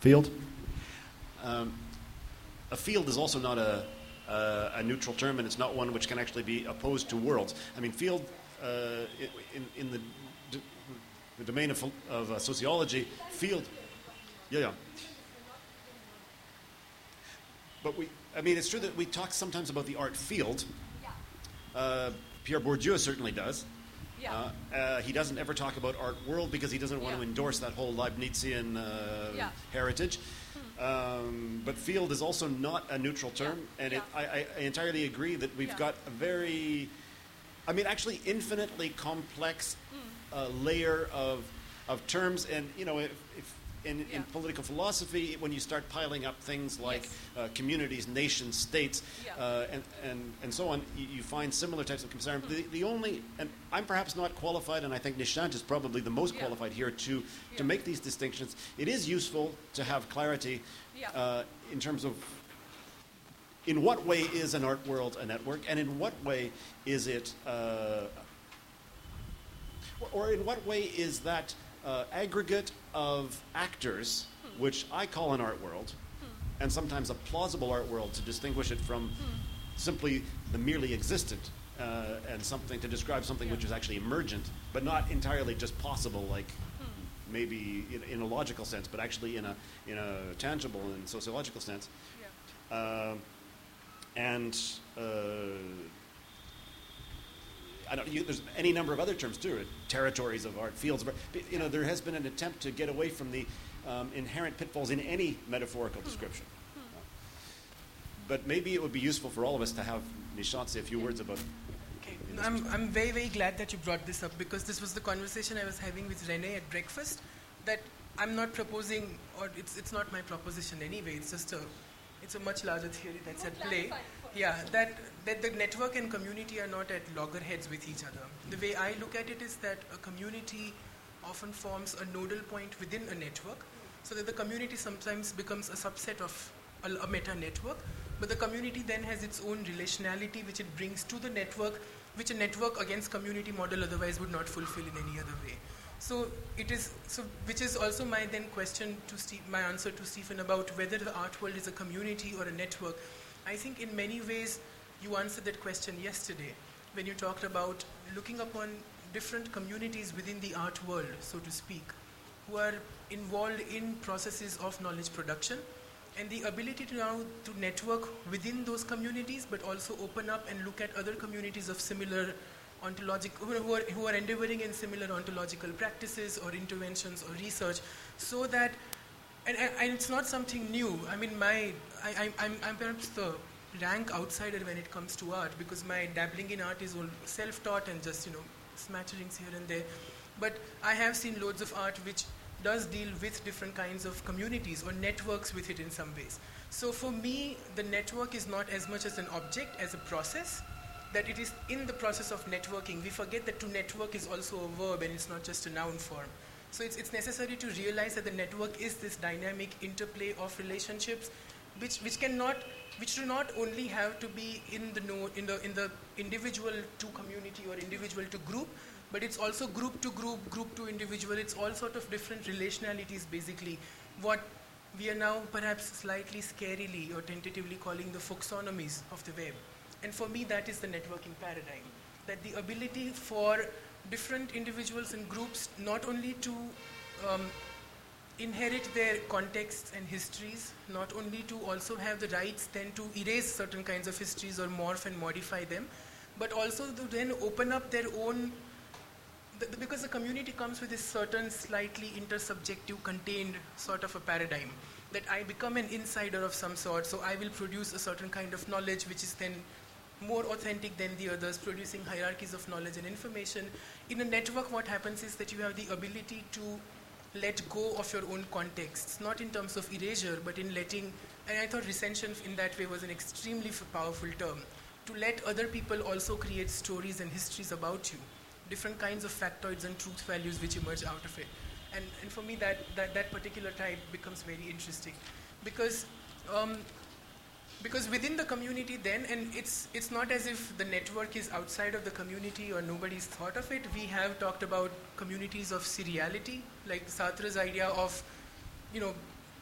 Field? A field is also not a neutral term, and it's not one which can actually be opposed to worlds. I mean, field, in the domain of sociology, field, yeah. But it's true that we talk sometimes about the art field. Pierre Bourdieu certainly does. He doesn't ever talk about art world because he doesn't want to endorse that whole Leibnizian heritage. But field is also not a neutral term, and I entirely agree that we've got a very, actually infinitely complex layer of terms, and if in political philosophy, when you start piling up things like communities, nations, states, and so on, you find similar types of concern. The only, and I'm perhaps not qualified, and I think Nishant is probably the most qualified here to make these distinctions. It is useful to have clarity in terms of in what way is an art world a network, and in what way is it, or in what way is that aggregate of actors, which I call an art world, and sometimes a plausible art world to distinguish it from simply the merely existent, and something to describe something which is actually emergent, but not entirely just possible, like maybe in a logical sense, but actually in a tangible and sociological sense. There's any number of other terms too, territories of art, fields. There has been an attempt to get away from the inherent pitfalls in any metaphorical description. But maybe it would be useful for all of us to have Nishant say a few words about. Okay, I'm very, very glad that you brought this up, because this was the conversation I was having with René at breakfast. That I'm not proposing, or it's not my proposition anyway. It's a much larger theory that's at play. That the network and community are not at loggerheads with each other. The way I look at it is that a community often forms a nodal point within a network, so that the community sometimes becomes a subset of a meta-network, but the community then has its own relationality which it brings to the network, which a network against community model otherwise would not fulfill in any other way. Which is also my then question to my answer to Stephen about whether the art world is a community or a network. I think in many ways you answered that question yesterday when you talked about looking upon different communities within the art world, so to speak, who are involved in processes of knowledge production, and the ability to now to network within those communities, but also open up and look at other communities of similar ontological, who are endeavoring in similar ontological practices or interventions or research, so that, and it's not something new. I'm perhaps the rank outsider when it comes to art, because my dabbling in art is all self-taught and just smatterings here and there. But I have seen loads of art which does deal with different kinds of communities or networks with it in some ways. So for me, the network is not as much as an object, as a process, that it is in the process of networking. We forget that to network is also a verb and it's not just a noun form. So it's necessary to realize that the network is this dynamic interplay of relationships which do not only have to be in the individual to community or individual to group, but it's also group to group, group to individual. It's all sort of different relationalities, basically. What we are now perhaps slightly scarily or tentatively calling the Fuchsonomies of the web. And for me, that is the networking paradigm. That the ability for different individuals and groups not only to inherit their contexts and histories, not only to also have the rights then to erase certain kinds of histories or morph and modify them, but also to then open up their own, because the community comes with this certain slightly intersubjective contained sort of a paradigm, that I become an insider of some sort, so I will produce a certain kind of knowledge which is then more authentic than the others, producing hierarchies of knowledge and information. In a network, what happens is that you have the ability to let go of your own contexts, not in terms of erasure, but in letting, and I thought recension in that way was an extremely powerful term, to let other people also create stories and histories about you, different kinds of factoids and truth values which emerge out of it. And for me, that particular type becomes very interesting, because within the community then, and it's not as if the network is outside of the community or nobody's thought of it. We have talked about communities of seriality, like Sartre's idea of,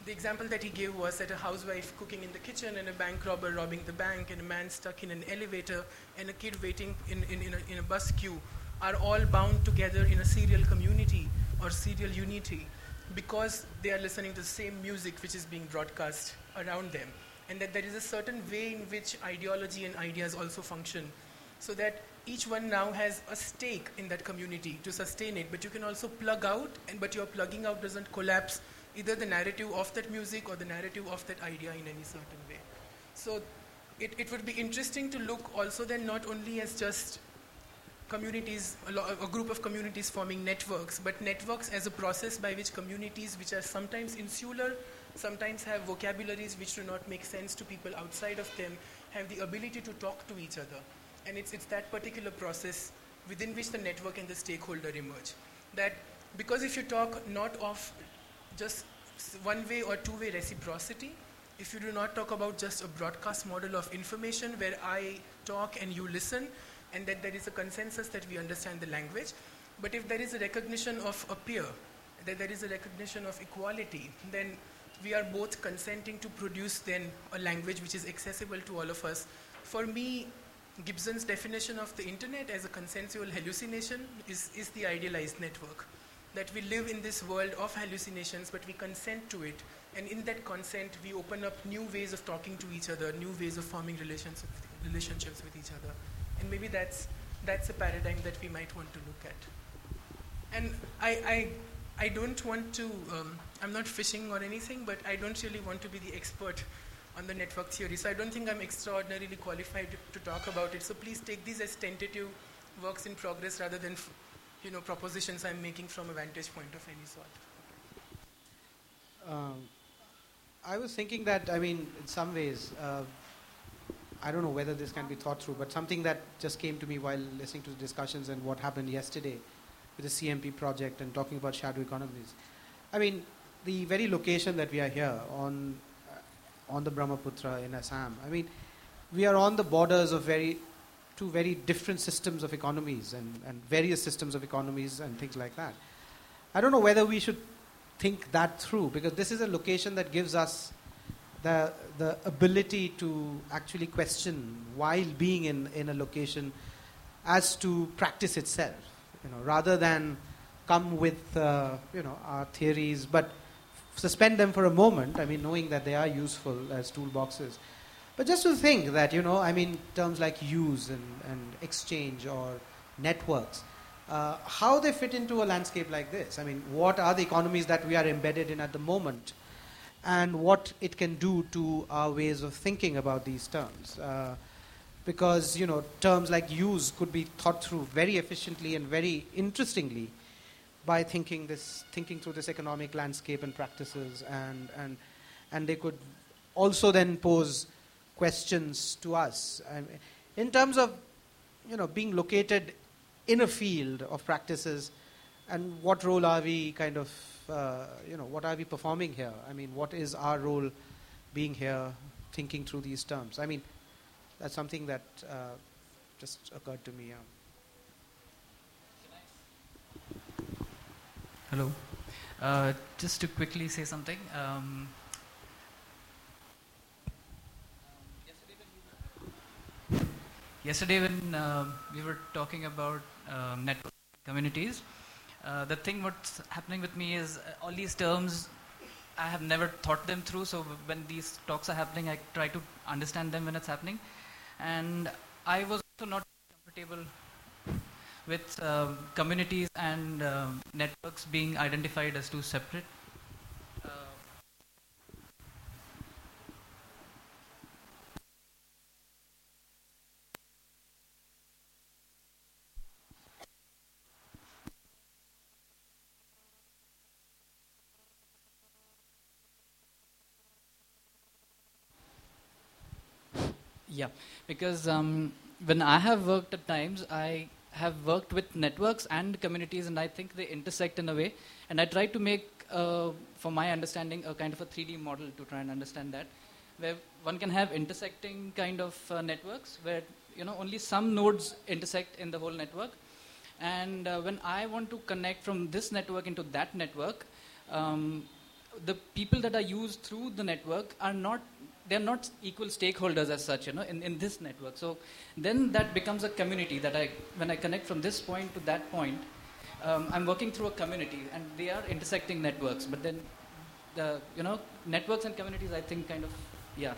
the example that he gave was that a housewife cooking in the kitchen and a bank robber robbing the bank and a man stuck in an elevator and a kid waiting in a bus queue are all bound together in a serial community or serial unity because they are listening to the same music which is being broadcast around them. And that there is a certain way in which ideology and ideas also function, so that each one now has a stake in that community to sustain it, but you can also plug out, but your plugging out doesn't collapse either the narrative of that music or the narrative of that idea in any certain way. So it would be interesting to look also then not only as just communities, a group of communities forming networks, but networks as a process by which communities which are sometimes insular, sometimes have vocabularies which do not make sense to people outside of them, have the ability to talk to each other. And it's that particular process within which the network and the stakeholder emerge. That because if you talk not of just one-way or two-way reciprocity, if you do not talk about just a broadcast model of information where I talk and you listen, and that there is a consensus that we understand the language, but if there is a recognition of a peer, that there is a recognition of equality, then we are both consenting to produce then a language which is accessible to all of us. For me, Gibson's definition of the internet as a consensual hallucination is the idealized network. That we live in this world of hallucinations, but we consent to it. And in that consent, we open up new ways of talking to each other, new ways of forming relationships with each other. And maybe that's a paradigm that we might want to look at. And I don't want to, I'm not fishing or anything, but I don't really want to be the expert on the network theory. So I don't think I'm extraordinarily qualified to talk about it. So please take these as tentative works in progress rather than propositions I'm making from a vantage point of any sort. I was thinking that, in some ways, I don't know whether this can be thought through, but something that just came to me while listening to the discussions and what happened yesterday with the CMP project and talking about shadow economies. The very location that we are here on the Brahmaputra in Assam, we are on the borders of two very different systems of economies and various systems of economies and things like that. I don't know whether we should think that through, because this is a location that gives us the ability to actually question while being in a location as to practice itself, rather than come with our theories, but suspend them for a moment, knowing that they are useful as toolboxes. But just to think that, terms like use and exchange or networks, how they fit into a landscape like this. What are the economies that we are embedded in at the moment, and what it can do to our ways of thinking about these terms. Because, terms like use could be thought through very efficiently and very interestingly by thinking through this economic landscape and practices, and they could also then pose questions to us in terms of being located in a field of practices, and what role are we what are we performing here? What is our role being here, thinking through these terms? That's something that just occurred to me. Hello. Just to quickly say something. Yesterday when we were talking about network communities, the thing what's happening with me is all these terms, I have never thought them through. So when these talks are happening, I try to understand them when it's happening. And I was also not comfortable with communities and networks being identified as two separate. Yeah, because when I have worked at times, I have worked with networks and communities, and I think they intersect in a way. And I try to make, for my understanding, a kind of a 3D model to try and understand that, where one can have intersecting kind of networks, where only some nodes intersect in the whole network. And when I want to connect from this network into that network, the people that are used through the network are not, they're not equal stakeholders as such, in this network. So then that becomes a community that when I connect from this point to that point, I'm working through a community, and they are intersecting networks. But then the, networks and communities, I think, kind of, yeah.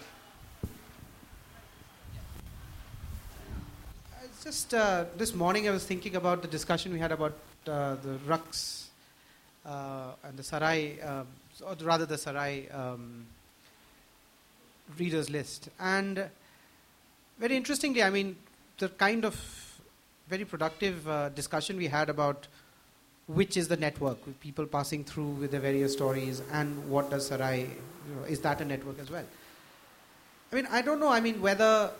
It's just this morning I was thinking about the discussion we had about the Raqs and the Sarai, or rather the Sarai readers list. And very interestingly, I mean, the kind of very productive discussion we had about which is the network, with people passing through with their various stories, and what does Sarai, is that a network as well? I mean, I don't know, I mean, whether,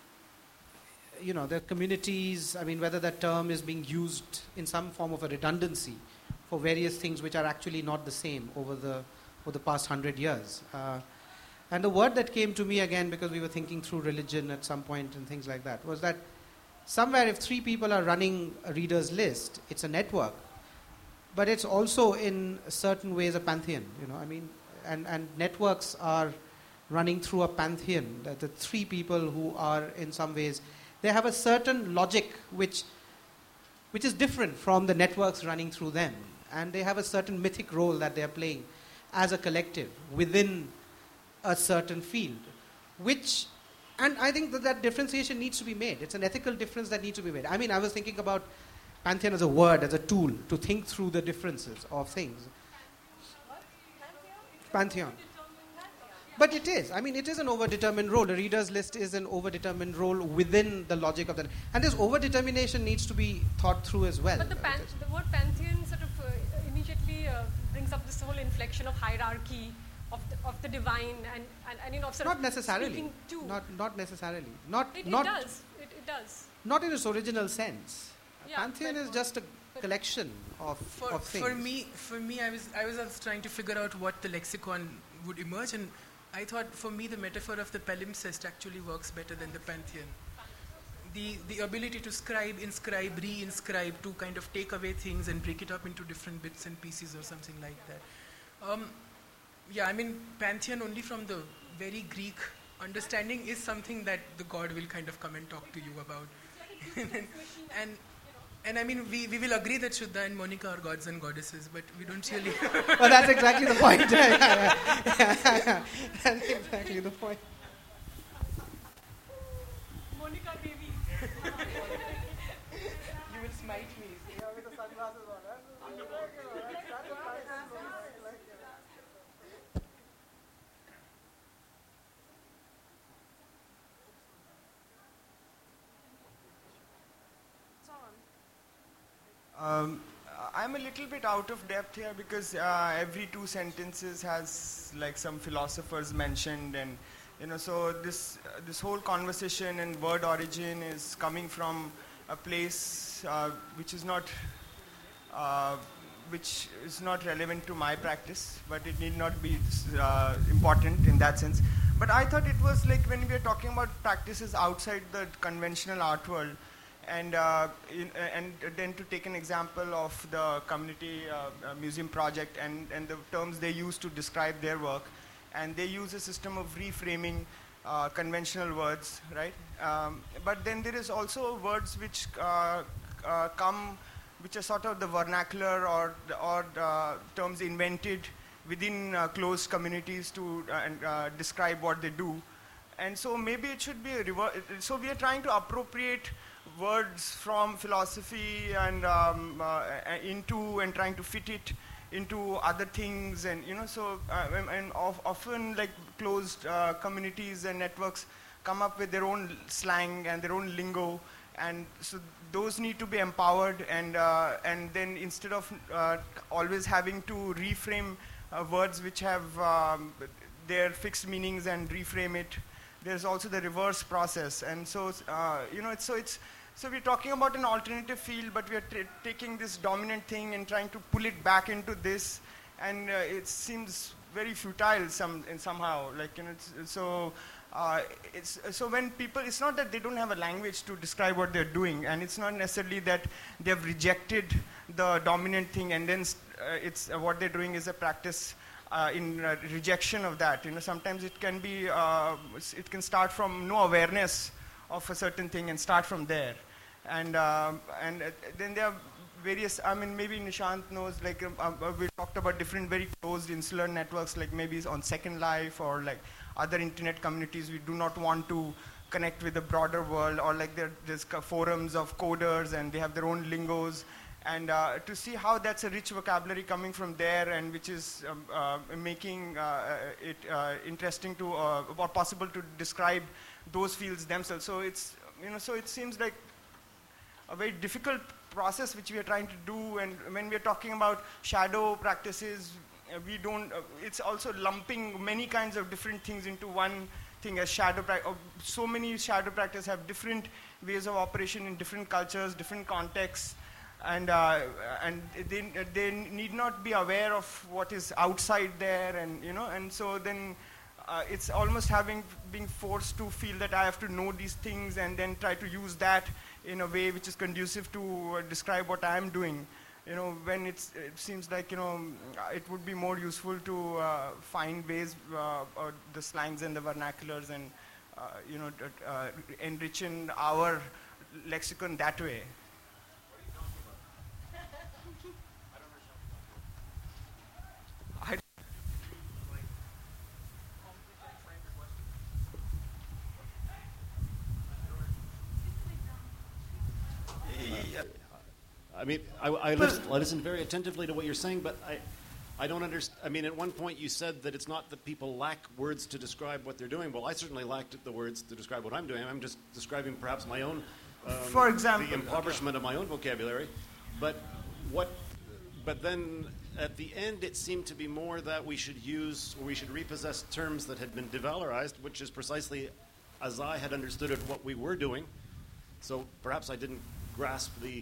the communities, I mean, whether that term is being used in some form of a redundancy for various things which are actually not the same over the past 100 years. And the word that came to me again, because we were thinking through religion at some point and things like that, was that somewhere if 3 people are running a reader's list, it's a network, but it's also in certain ways a pantheon, I mean, and networks are running through a pantheon, that the 3 people who are in some ways, they have a certain logic which is different from the networks running through them, and they have a certain mythic role that they are playing as a collective within a certain field, and I think that differentiation needs to be made. It's an ethical difference that needs to be made. I mean, I was thinking about pantheon as a word, as a tool to think through the differences of things. Pantheon. But it is. I mean, it is an overdetermined role. A reader's list is an overdetermined role within the logic of that. And this overdetermination needs to be thought through as well. But the word pantheon sort of immediately brings up this whole inflection of hierarchy, of the divine, and sort not of necessarily. Not necessarily. It does. It does. Not in its original sense. Yeah, pantheon is just a collection of things. For me, I was trying to figure out what the lexicon would emerge, and I thought for me the metaphor of the palimpsest actually works better than the pantheon. The ability to scribe, inscribe, re-inscribe, to kind of take away things and break it up into different bits and pieces or something like that. Yeah, I mean, pantheon only from the very Greek understanding is something that the god will kind of come and talk to you about. And I mean, we will agree that Shuddha and Monica are gods and goddesses, but we don't really... Well, that's exactly the point. Yeah. That's exactly the point. Monica baby. You will smite me. With the sunglasses on, I'm a little bit out of depth here because every 2 sentences has like some philosophers mentioned, and so this whole conversation and word origin is coming from a place which is not relevant to my practice, but it need not be important in that sense. But I thought it was like when we are talking about practices outside the conventional art world. And then to take an example of the community museum project and the terms they use to describe their work, and they use a system of reframing conventional words, right? But then there is also words which which are sort of the vernacular or terms invented within closed communities to describe what they do, and so maybe it should be a reverse. So we are trying to appropriate words from philosophy and into and trying to fit it into other things, and often like closed communities and networks come up with their own slang and their own lingo, and so those need to be empowered, and then instead of always having to reframe words which have their fixed meanings and reframe it, there's also the reverse process, and so So we're talking about an alternative field, but we are taking this dominant thing and trying to pull it back into this, and it seems very futile somehow. So when people, it's not that they don't have a language to describe what they're doing, and it's not necessarily that they've rejected the dominant thing, and then it's what they're doing is a practice in rejection of that. Sometimes it can be, it can start from no awareness of a certain thing and start from there. And then there are various, maybe Nishant knows, like we talked about different very closed insular networks, like maybe on Second Life or like other internet communities. We do not want to connect with the broader world, or like there's forums of coders and they have their own lingos. And to see how that's a rich vocabulary coming from there, and which is making it interesting to, or possible to describe those fields themselves. So it's, so it seems like a very difficult process which we are trying to do. And when we are talking about shadow practices, we don't, it's also lumping many kinds of different things into one thing as shadow practice. So many shadow practices have different ways of operation in different cultures, different contexts, and they need not be aware of what is outside there, and so then it's almost being forced to feel that I have to know these things and then try to use that in a way which is conducive to describe what I am doing. When it seems like, it would be more useful to find ways, or the slangs and the vernaculars, and, enriching our lexicon that way. I mean, I listened very attentively to what you're saying, but I don't understand. I mean, at one point you said that it's not that people lack words to describe what they're doing. Well, I certainly lacked the words to describe what I'm doing. I'm just describing perhaps my own, for example, the impoverishment of my own vocabulary. But then at the end, it seemed to be more that we should repossess terms that had been devalorized, which is precisely as I had understood it what we were doing. So perhaps I didn't grasp the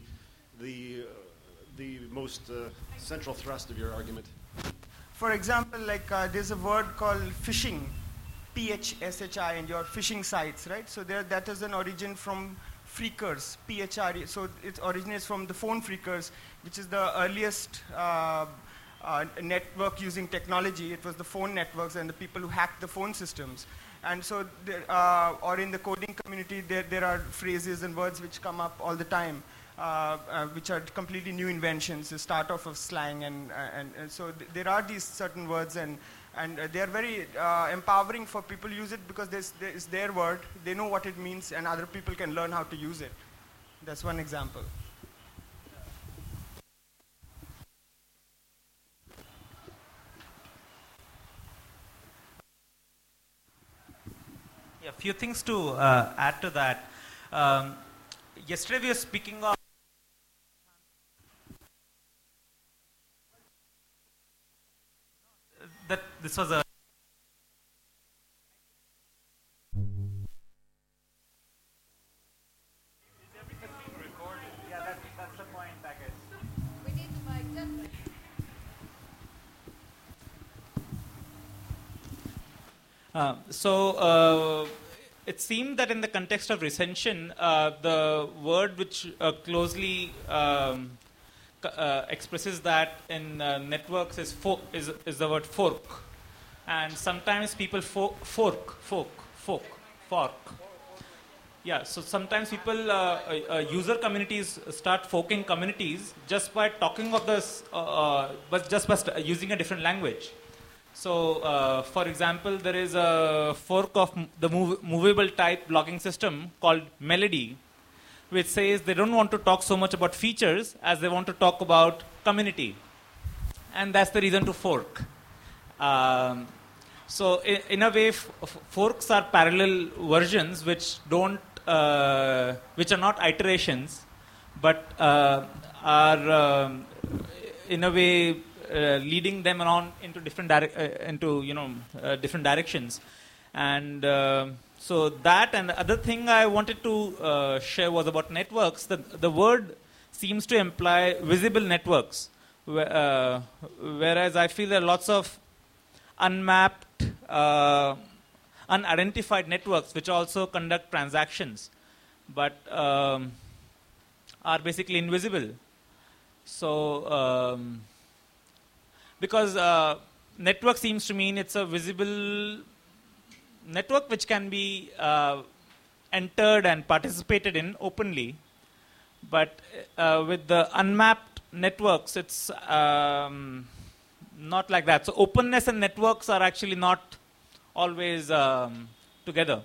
most central thrust of your argument. For example, like there's a word called phishing, P-H-S-H-I, and your phishing sites, right? So that is an origin from phreakers, P-H-R-E. So it originates from the phone phreakers, which is the earliest network using technology. It was the phone networks and the people who hacked the phone systems. And so, or in the coding community, there are phrases and words which come up all the time, which are completely new inventions, the start off of slang, and so there are these certain words, and they are very empowering for people to use it, because it's their word, they know what it means, and other people can learn how to use it. That's one example. A few things to add to that. Yesterday we were speaking of that this was a that's the point, I guess. We need the mic just it seemed that in the context of recension, the word which closely expresses that in networks is the word fork, and sometimes people fork. Yeah, so sometimes people, user communities start forking communities just by talking of this, but just by using a different language. So, for example, there is a fork of the movable type logging system called Melody, which says they don't want to talk so much about features as they want to talk about community. And that's the reason to fork. So, in a way, forks are parallel versions which don't, which are not iterations, but are in a way leading them around into different different directions. And so that, and the other thing I wanted to share was about networks. The word seems to imply visible networks, whereas I feel there are lots of unmapped, unidentified networks which also conduct transactions, but are basically invisible. So because network seems to mean it's a visible network which can be entered and participated in openly. But with the unmapped networks, it's not like that. So openness and networks are actually not always together.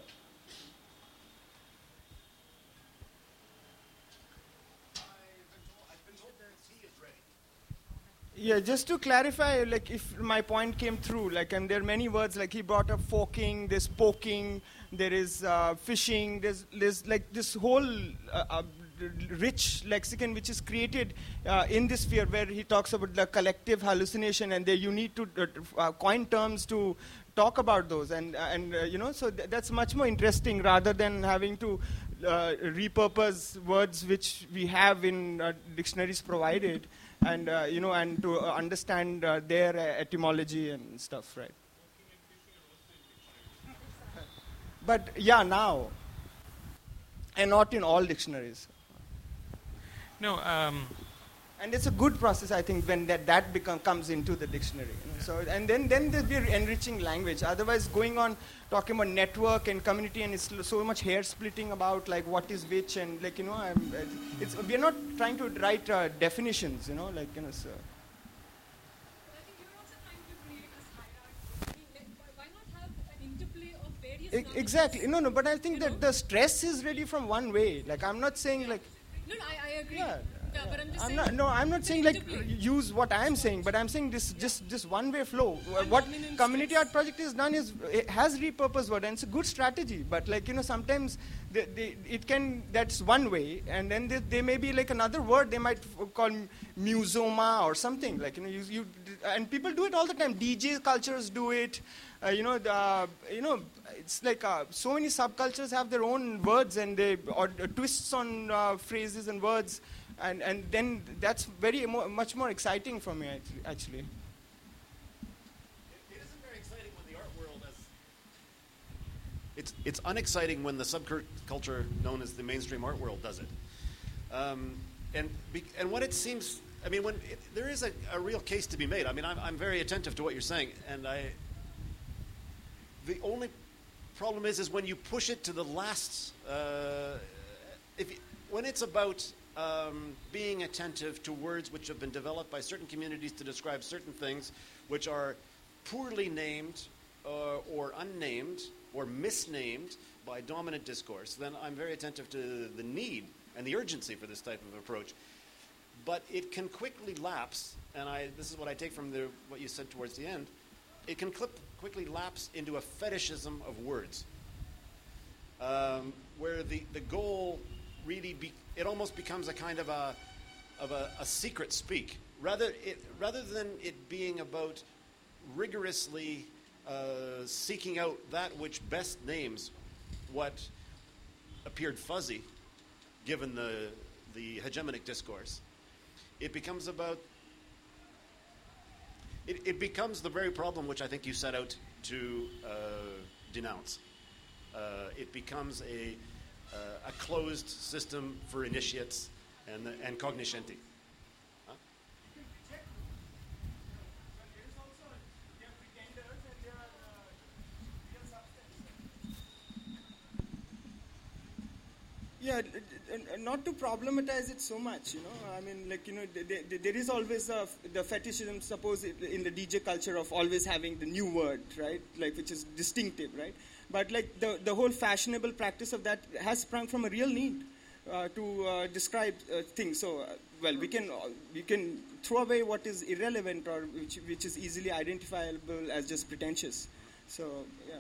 Yeah, just to clarify, like if my point came through, like, and there are many words, like he brought up forking, there's poking, there is fishing, there's like this whole rich lexicon which is created in this sphere, where he talks about the collective hallucination, and there you need to coin terms to talk about those, and you know, so that's much more interesting rather than having to repurpose words which we have in dictionaries provided. And you know, and to understand their etymology and stuff, right? But yeah, now, and not in all dictionaries. No, and it's a good process, I think, when that comes into the dictionary. You know? So, and then there'll be enriching language. Otherwise, going on talking about network and community, and it's so much hair splitting about like what is which, and like, you know, we're not trying to write definitions, you know, like, you know. So. But I think you're also trying to create this hierarchy. I mean, why not have an interplay of various Exactly. No, but I think that the stress is really from one way. Like, I'm not saying like. No, I agree. Yeah. Yeah, but I'm just saying. I'm not saying like use what I am saying, but I'm saying this one-way flow. What Community Art Project has done is it has repurposed word, and it's a good strategy. But like, you know, sometimes it can, that's one way, and then there may be like another word they might call musoma or something, like, you know, you and people do it all the time. DJ cultures do it. You know, it's like so many subcultures have their own words, and or twists on phrases and words. And then that's much more exciting for me, actually. It isn't very exciting when the art world it's unexciting when the subculture known as the mainstream art world does it. And what it seems, I mean, there is a real case to be made. I mean, I'm very attentive to what you're saying, and the only problem is when you push it to the last, when it's about being attentive to words which have been developed by certain communities to describe certain things which are poorly named or unnamed or misnamed by dominant discourse, then I'm very attentive to the need and the urgency for this type of approach. But it can quickly lapse, and this is what I take from what you said towards the end, it can quickly lapse into a fetishism of words, where the goal really it almost becomes a kind of a secret speak, rather than it being about rigorously seeking out that which best names what appeared fuzzy, given the hegemonic discourse. It becomes about it becomes the very problem which I think you set out to denounce. It becomes a closed system for initiates and cognoscenti. Huh? Yeah, not to problematize it so much, you know. I mean, like, you know, there is always the fetishism, suppose, in the DJ culture of always having the new word, right? Like, which is distinctive, right? But like the whole fashionable practice of that has sprung from a real need to describe things. So, well, we can throw away what is irrelevant or which is easily identifiable as just pretentious. So, yeah.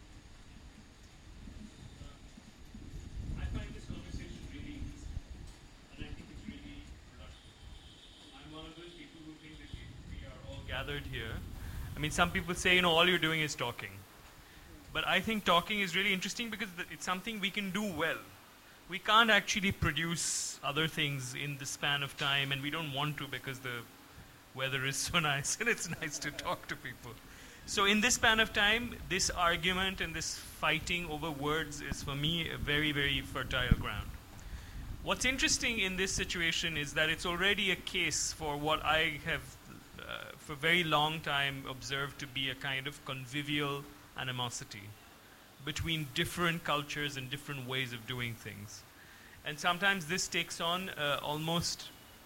I find this conversation really interesting, and I think it's really productive. I'm one of those people who think that we are all gathered here. I mean, some people say, you know, all you're doing is talking. But I think talking is really interesting because it's something we can do well. We can't actually produce other things in the span of time, and we don't want to because the weather is so nice and it's nice to talk to people. So in this span of time, this argument and this fighting over words is, for me, a very, very fertile ground. What's interesting in this situation is that it's already a case for what I have for a very long time observed to be a kind of convivial animosity between different cultures and different ways of doing things. And sometimes this takes on almost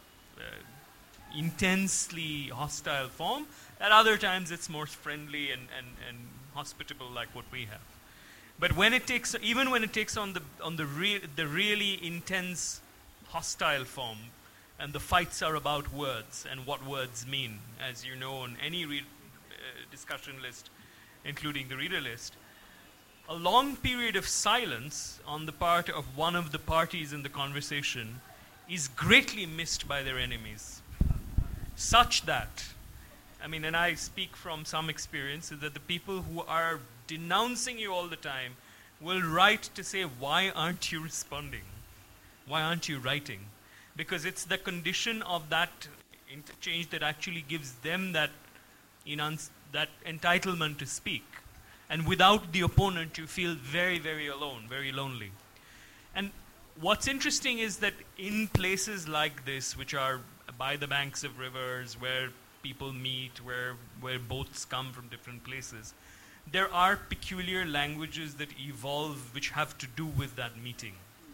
intensely hostile form. At other times it's more friendly and hospitable like what we have. But when it takes, even when it takes on the really intense hostile form, and the fights are about words and what words mean, as you know on any discussion list, including the reader list, a long period of silence on the part of one of the parties in the conversation is greatly missed by their enemies. Such that, I mean, and I speak from some experience, is that the people who are denouncing you all the time will write to say, why aren't you responding? Why aren't you writing? Because it's the condition of that interchange that actually gives them that entitlement to speak. And without the opponent, you feel very, very alone, very lonely. And what's interesting is that in places like this, which are by the banks of rivers, where people meet, where boats come from different places, there are peculiar languages that evolve which have to do with that meeting.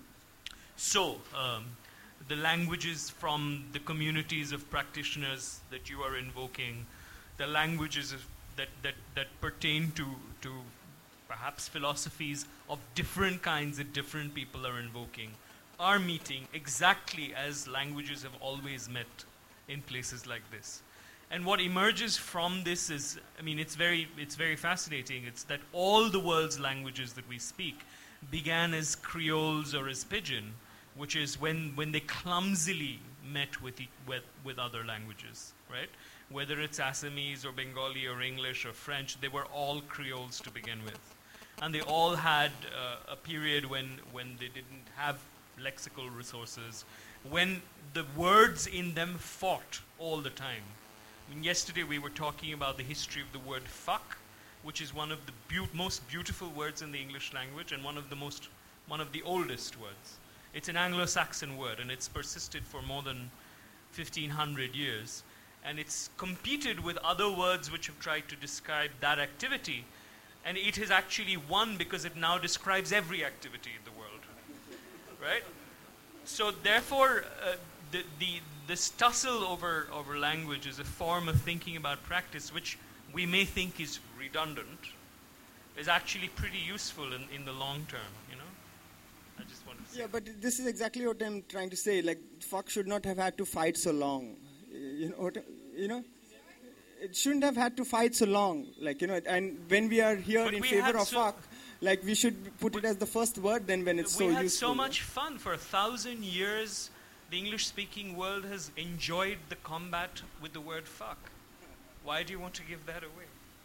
So, the languages from the communities of practitioners that you are invoking, the languages that pertain to perhaps philosophies of different kinds that different people are invoking, are meeting exactly as languages have always met in places like this. And what emerges from this is, I mean, it's very fascinating. It's that all the world's languages that we speak began as creoles or as pidgin, which is when they clumsily met with other languages, right? Whether it's Assamese or Bengali or English or French, they were all creoles to begin with. And they all had a period when they didn't have lexical resources, when the words in them fought all the time. I mean, yesterday we were talking about the history of the word fuck, which is one of the most beautiful words in the English language and one of the oldest words. It's an Anglo-Saxon word, and it's persisted for more than 1,500 years. And it's competed with other words which have tried to describe that activity. And it has actually won because it now describes every activity in the world. Right? So therefore, this tussle over language is a form of thinking about practice which we may think is redundant, is actually pretty useful in the long term, you know? I just wanted to say. Yeah, but this is exactly what I'm trying to say. Like, fuck should not have had to fight so long. You know? It shouldn't have had to fight so long. Like, you know, and when we are here in favor of fuck, like, we should put it as the first word then when it's so useful. We had so much fun. For 1,000 years, the English-speaking world has enjoyed the combat with the word fuck. Why do you want to give that away?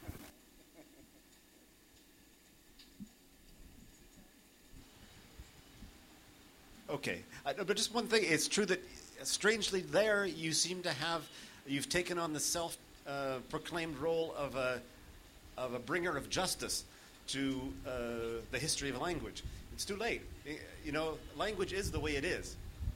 Okay, but just one thing. It's true that strangely there you seem to have, you've taken on the self-proclaimed role of a bringer of justice to the history of language. It's too late. You know, language is the way it is.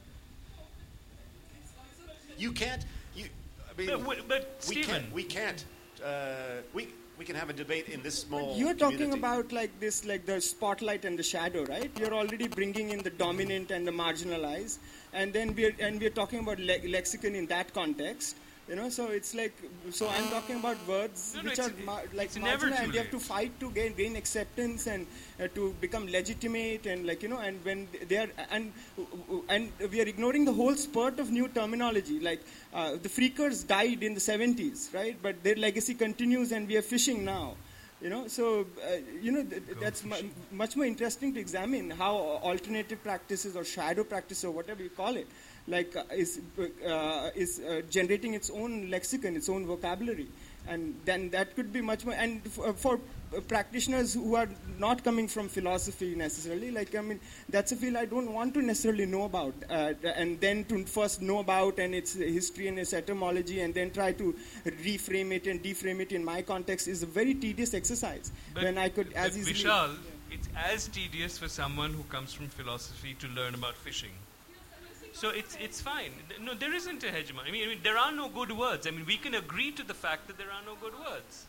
You can't. But Stephen, we can't. We can have a debate in this small. You're talking community. about like this, like the spotlight and the shadow, right? You're already bringing in the dominant and the marginalized, and then we're talking about lexicon in that context. You know, so it's like, so I'm talking about words which are marginal, and they have to fight to gain acceptance and to become legitimate, and like, you know, and when they are, and we are ignoring the whole spurt of new terminology. Like the freakers died in the 70s, right? But their legacy continues, and we are fishing now. You know, so you know that's much more interesting to examine how alternative practices or shadow practice or whatever you call it, like is generating its own lexicon, its own vocabulary, and then that could be much more. And for practitioners who are not coming from philosophy necessarily, like, I mean, that's a field I don't want to necessarily know about, and then to first know about and its history and its etymology, and then try to reframe it and deframe it in my context is a very tedious exercise. But, when I could as easily. Vishal, it's as tedious for someone who comes from philosophy to learn about fishing. So it's fine. No, there isn't a hegemony. I mean, there are no good words. I mean, we can agree to the fact that there are no good words.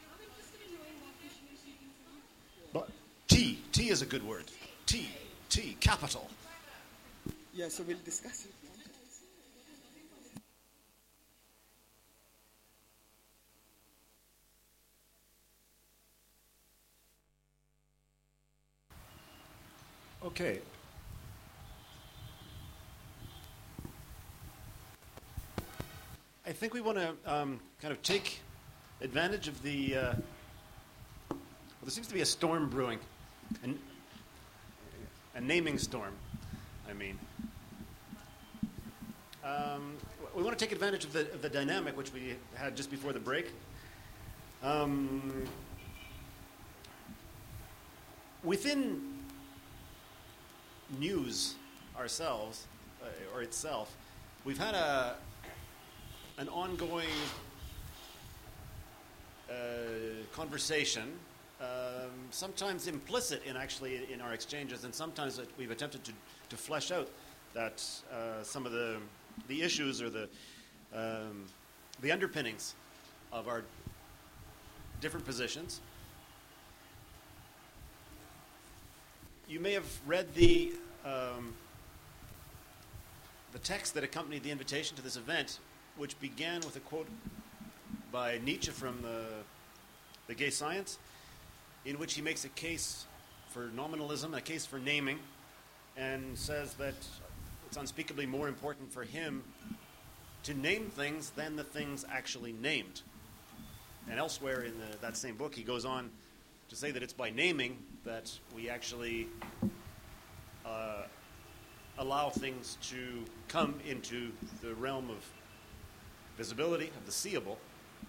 But T is a good word. T, capital. Yeah, so we'll discuss it. Okay. I think we want to kind of take advantage of the. Well, there seems to be a storm brewing, a naming storm. I mean, we want to take advantage of the dynamic which we had just before the break. Within news ourselves or itself, we've had an ongoing conversation, sometimes implicit in our exchanges, and sometimes we've attempted to flesh out that some of the issues or the underpinnings of our different positions. You may have read the text that accompanied the invitation to this event, which began with a quote by Nietzsche from the Gay Science, in which he makes a case for nominalism, a case for naming, and says that it's unspeakably more important for him to name things than the things actually named. And elsewhere in that same book, he goes on to say that it's by naming that we actually allow things to come into the realm of visibility, of the seeable.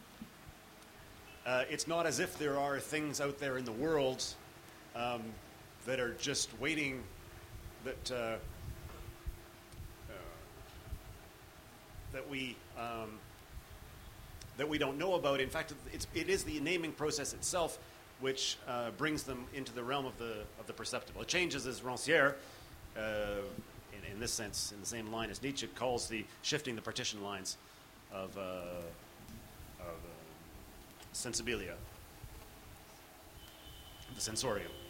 It's not as if there are things out there in the world that are just waiting, that we don't know about. In fact, it is the naming process itself which brings them into the realm of the perceptible. It changes as Rancière, in this sense, in the same line as Nietzsche, calls the shifting the partition lines of sensibilia, the sensorium.